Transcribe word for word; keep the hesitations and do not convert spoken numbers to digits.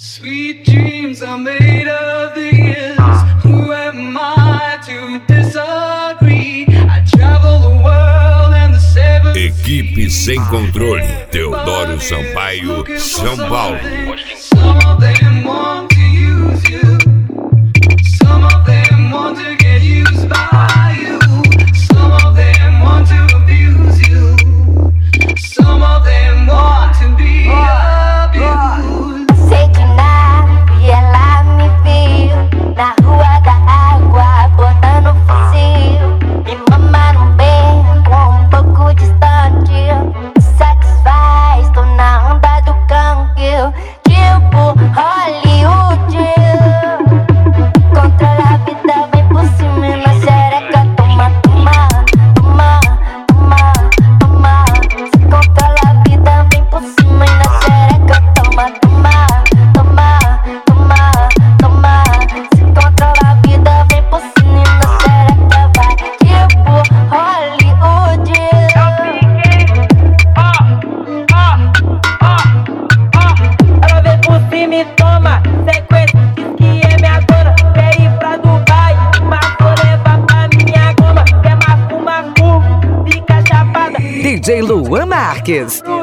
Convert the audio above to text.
Sweet dreams are made of these. Who am I to disagree? I travel the world and the seven. Equipe Sem Controle, Teodoro Sampaio, São Paulo. Some of them want to use you. Some of them want to get used by you. Some of them want to abuse you. Some of them want to be abused. Sei de nada e ela me viu na rua da água, botando fuzil. Me mama no beco, um pouco distante. Satisfaz, tô na onda do cangue. Tipo Hollywood. Controla a vida, vem por cima e na xereca. Toma, toma, toma, toma, toma. Se controla a vida, vem por cima e na xereca. Toma, toma, toma, toma, toma. Se controla a vida, vem por cima e na xereca. Vai tipo Hollywood. Ela vem por cima e toma sequência, diz que é minha dona. Quer ir pra Dubai, mas vou levar pra minha cama. Quer macu, macu, fica chapada. D J Luan Marques.